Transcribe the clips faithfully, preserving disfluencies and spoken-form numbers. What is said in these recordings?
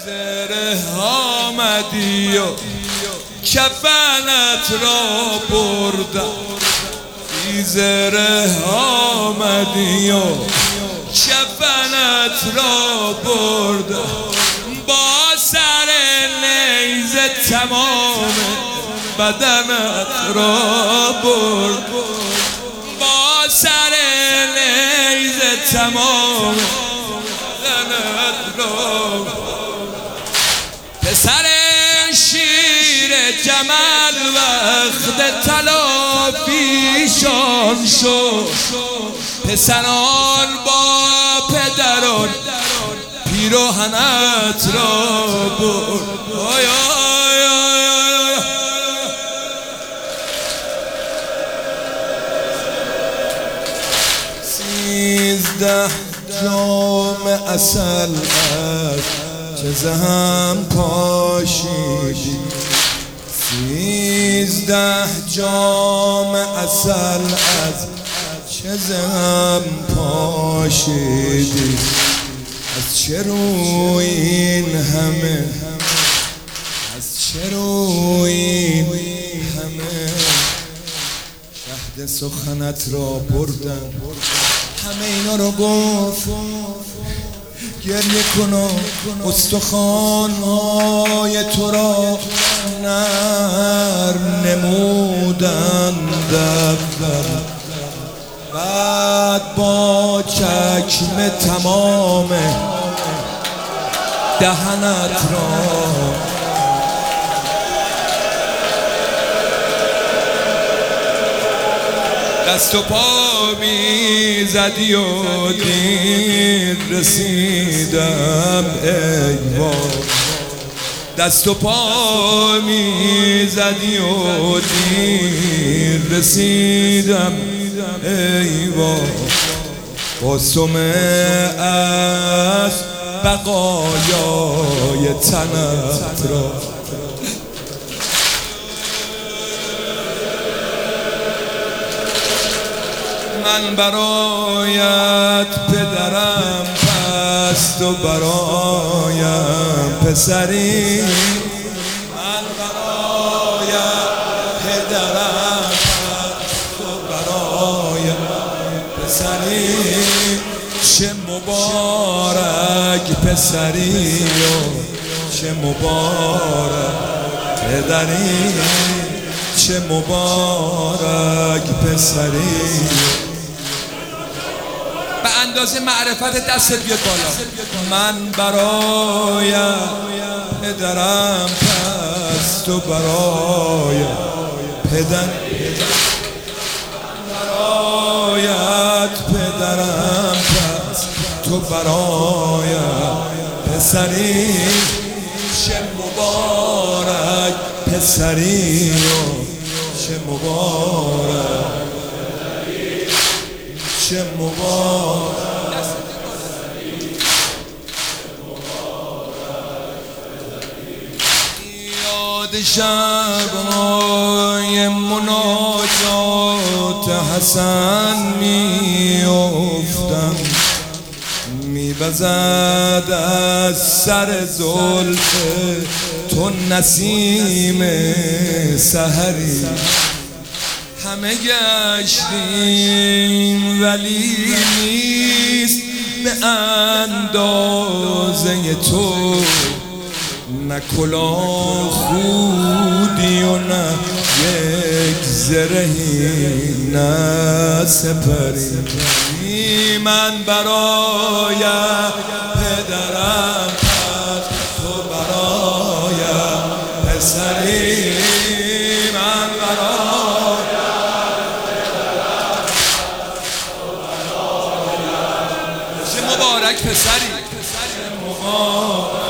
زره آمدی و کفنت را بردم، بی زره آمدی و کفنت را بردم، با سر نیزه تمام بدنت را برد، با سر نیزه تمام بدنت را. پسر شیر جمل وقت تلافیشان شد، پسران با پدران پیراهنت را برد. آی آی آی آی سیزده جام عسل از چزم پاشیدی، سیزده جام عسل از چزم پاشیدی. از چه روی این همه، از چه روی این همه شهد سخنت را بردم. همه اینا رو گفت گریه کن و استخوان‌های تو را نرم نمودند، بعد با چکمه تمام دهنت را دست و پا می زدی و دیر رسیدم ای وای، دست و پا می زدی و دیر رسیدم ای وای. قسمه از بقایای تنت را من برایت پدرم پس تو برایم پسری، من برایت پدرم پس تو برایم پسری. چه مبارک پسری و چه مبارک پدری، چه مبارک پسری. به اندازه معرفت دستت بیاد بالا. من برای پدرم پس تو برای پدر، برایت پدرم پس تو برای پسری. چه مبارک پسری و چه مبارک، چه مبارک. یاد شب‌های مناجات حسن میافتم، می‌وزد از سر زلف تو نسیم سحری. همه گشتیم ولی نیست به اندازه تو، نه کلاه خودی و نه یک زرهی نه سپری. من برای پدرم پس تو برای پسری، من برای چه مبارک پسری، چه مبارک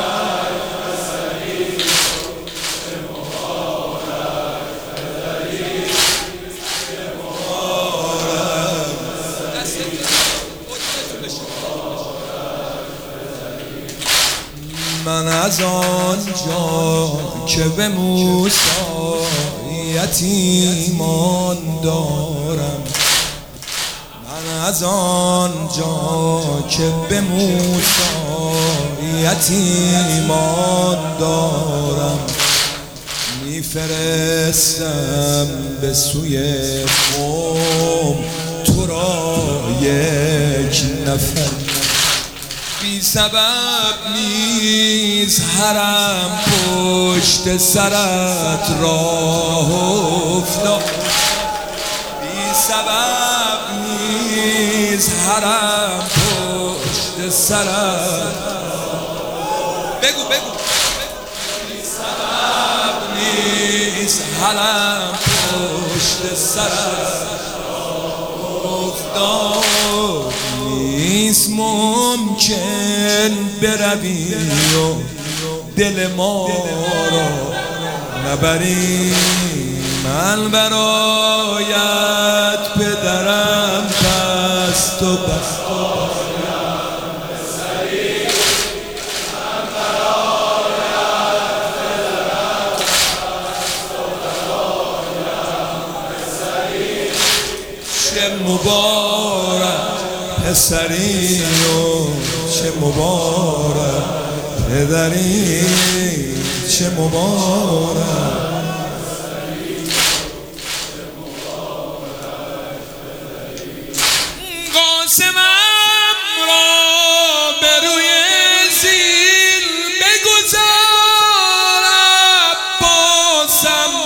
من از آنجا که به موسی یتیمان دارم، من از آن جا که به موسی یتیمان دارم میفرستم به سوی قوم تو را یک نفر بی سبب نیز حرم پشت سرت راه افتاد بی سبب نیز حرم پشت سرت بگو بگو بی سبب نیز حرم پشت سرت افتاد نیست ممکن بروی و دل ما را نبری من برایت پدرم پست و پست چه مبارک پسری و چه مبارک پدری چه مبارک قاسمم را به روی زین بگذار عباسم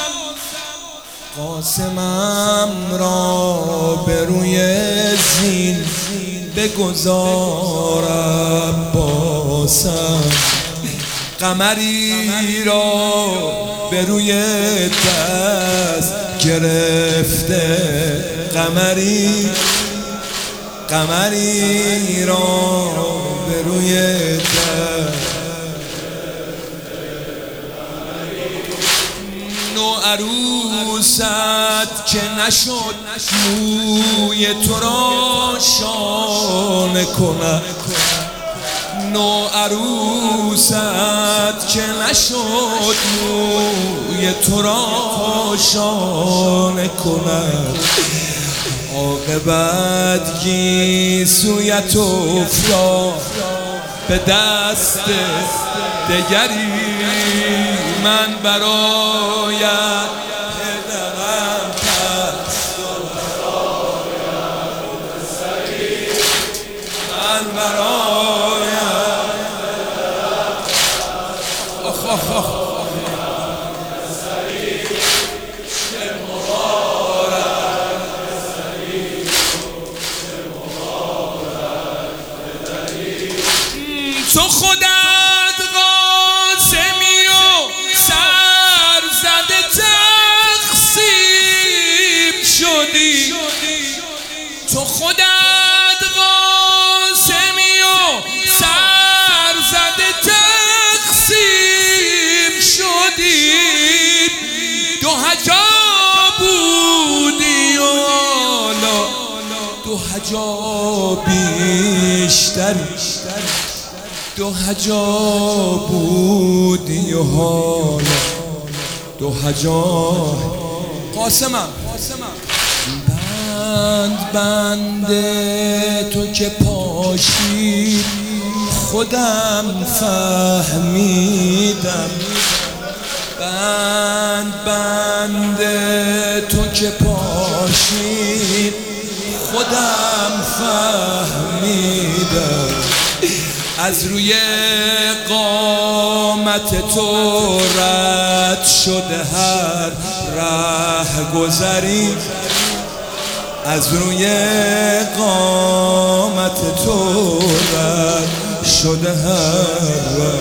قاسمم را به روی زین بگذار عباسم قمری را به روی دست گرفته قمری قمری را به روی دست نو عروست که نشد موی تو را شانه کند نو عروست که نشد موی تو را شانه کند عاقبت گیسویت افتاد به دست دگری من برایت پدرم پست من برایت آخ آخ آخ تو خودت قاسمی و سر زده تقسیم شدی تو خودت قاسمی و سر زده تقسیم شدی دو هجا بودی و حالا دو هجا بیشتری دو هجا بودی و حالا دو هجا قاسمم بند بند تو که پاشید خودم فهمیدم بند بند تو که پاشید خودم فهمیدم از روی قامت تو رد شده هر ره گذری از روی قامت تو رد شده هر ره